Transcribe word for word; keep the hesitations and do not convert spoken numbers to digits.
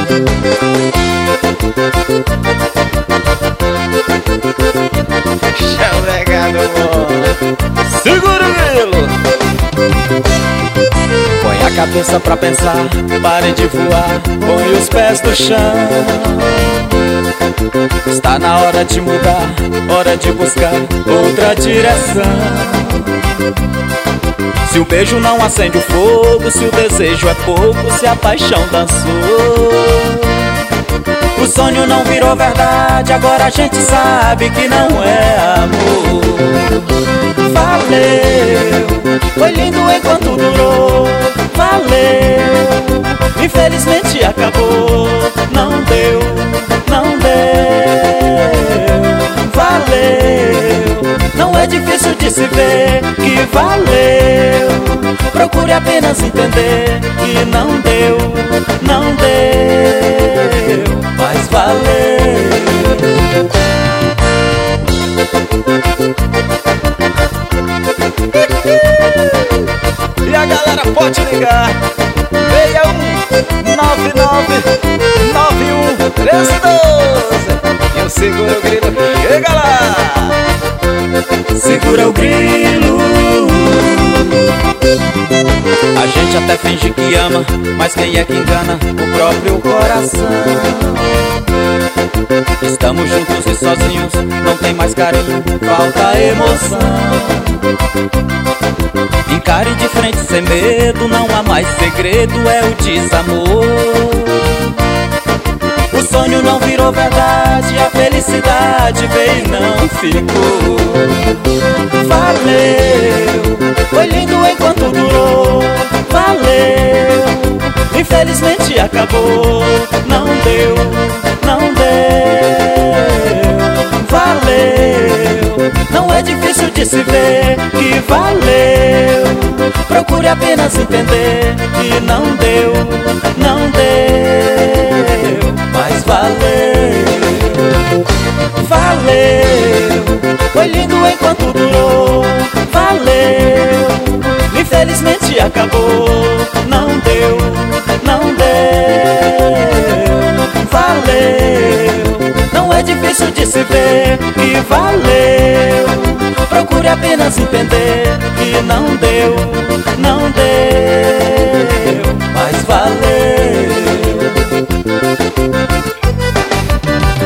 Chalegado bom. Segura o grilo. Põe a cabeça pra pensar, pare de voar, põe os pés no chão. Está na hora de mudar, hora de buscar outra direção. Se o beijo não acende o fogo, se o desejo é pouco, se a paixão dançou, o sonho não virou verdade, agora a gente sabe que não é amor. Valeu, foi lindo enquanto durou. Valeu, infelizmente acabou. Não deu, não deu. Valeu, não é difícil de se ver que valeu. Procure apenas entender que não deu, não deu, mas valeu. E a galera pode ligar seis um nove nove nove um três doze. E eu seguro o grilo, chega lá. Segura o grilo. A gente até finge que ama, mas quem é que engana? O próprio coração. Estamos juntos e sozinhos, não tem mais carinho, falta emoção. Encare de frente sem medo, não há mais segredo, é o desamor. O sonho não virou verdade, a felicidade veio e não ficou. Valeu, foi lindo enquanto durou. Valeu, infelizmente acabou. Não deu, não deu. Valeu, não é difícil de se ver que valeu. Procure apenas entender que não deu, não deu, mas valeu. Valeu, foi lindo enquanto durou. Valeu, infelizmente acabou. Não deu, não deu. Valeu, não é difícil de se ver que valeu. Procure apenas entender que não deu, não deu, mas valeu.